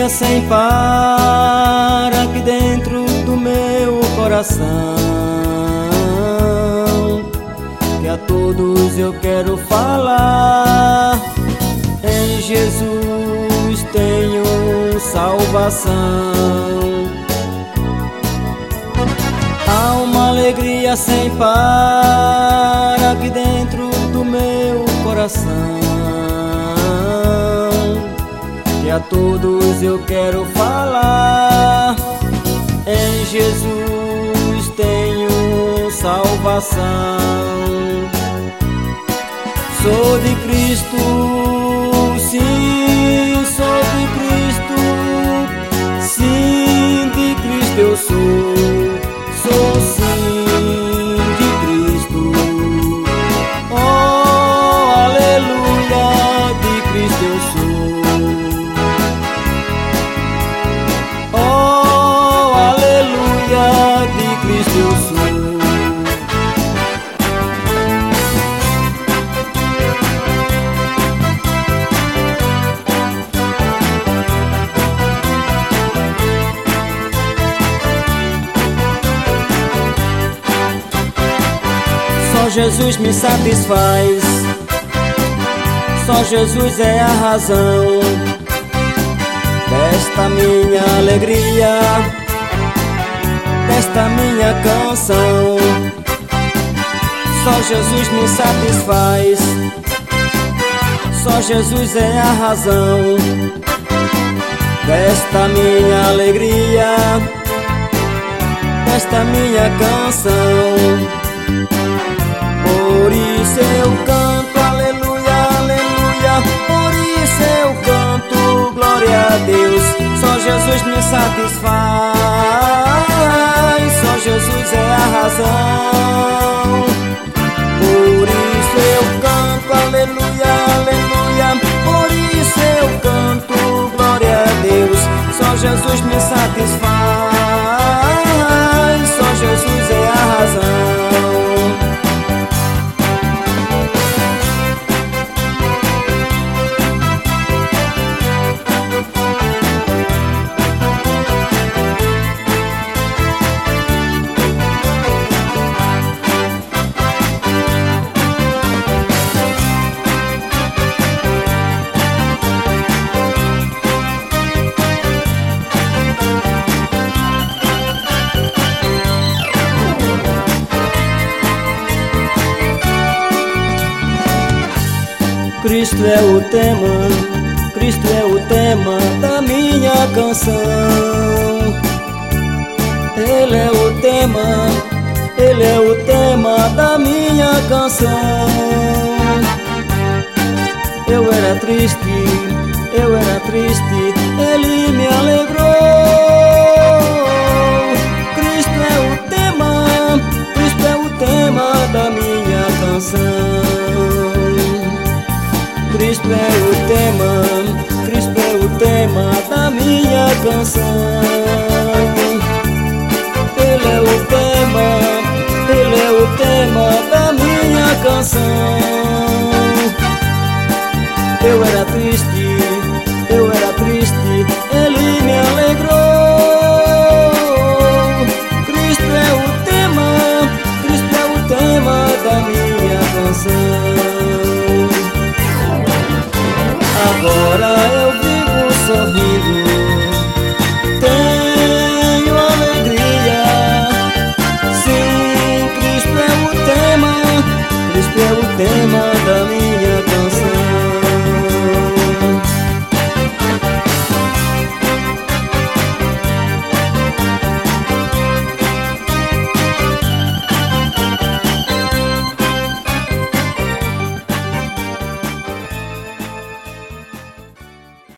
alegria sem par aqui dentro do meu coração, que a todos eu quero falar. Em Jesus tenho salvação. Há uma alegria sem par aqui dentro do meu coração, que a todos eu quero falar. Em Jesus tenho salvação. Sou de Cristo, sim, sou de Cristo, sim, de Cristo eu sou sim de Cristo. Oh, aleluia, de Cristo eu sou. Oh, aleluia, de Cristo eu sou. Só Jesus me satisfaz, só Jesus é a razão desta minha alegria, desta minha canção. Só Jesus me satisfaz, só Jesus é a razão desta minha alegria, desta minha canção. Por isso eu canto aleluia, aleluia, por isso eu canto glória a Deus. Só Jesus me satisfaz, só Jesus é a razão. Por isso eu canto aleluia, aleluia, por isso eu canto glória a Deus. Só Jesus me satisfaz, só Jesus é a razão. Cristo é o tema, Cristo é o tema da minha canção. Ele é o tema, Ele é o tema da minha canção. Eu era triste, Ele me alegrou. Cristo é o tema, Cristo é o tema da minha canção. Cristo é o tema, Cristo é o tema da minha canção. Ele é o tema, Ele é o tema da minha canção. Eu era triste, Ele me alegrou. Cristo é o tema, Cristo é o tema da minha canção. Agora eu vivo sorrindo, tenho alegria. Sim, Cristo é o tema, Cristo é o tema